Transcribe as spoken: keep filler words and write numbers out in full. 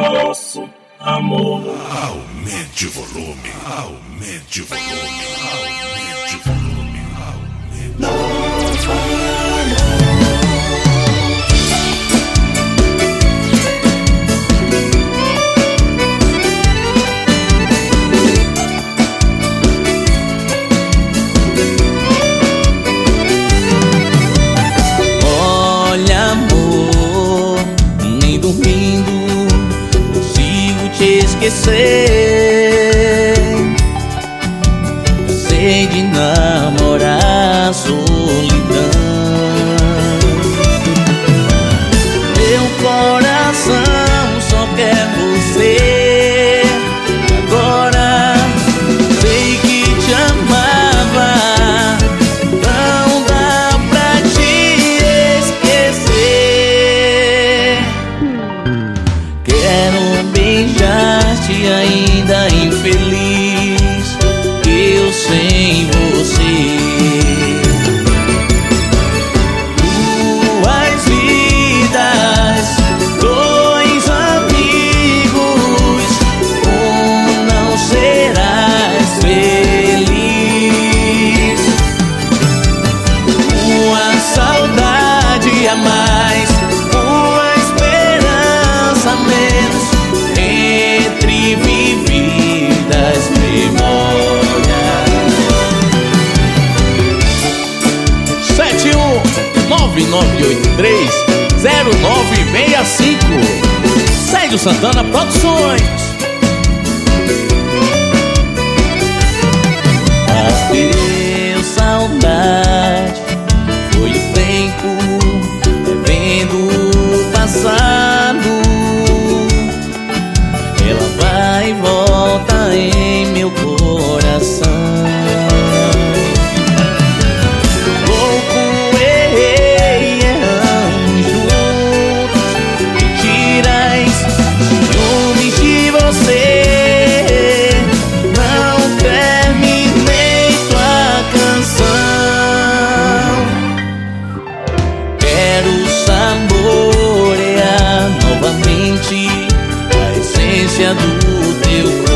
nosso amor. Aumente o volume, aumente o volume, aumente o volume, aumente o volume. Olha, amor, nem dormindo consigo te esquecer. Cansei de namorar a solidão. Meu coração só quer você. Agora sei que te amava, não dá pra te esquecer. Quero beijar-te ainda infeliz, eu sem você. Duas vidas, dois amigos, um não serás feliz. Uma saudade a mais, uma esperança a menos, entre vividas memórias. Sete um nove nove oito três zero nove seis cinco. Sérgio Santana Produções. Adeus, saudade, foi o tempo revendo o passado. Ela vai e volta em meu coração. Pouco errei, erramos juntos. Mentiras, ciúmes de você. Não terminei tua canção. Quero saborear novamente a essência do teu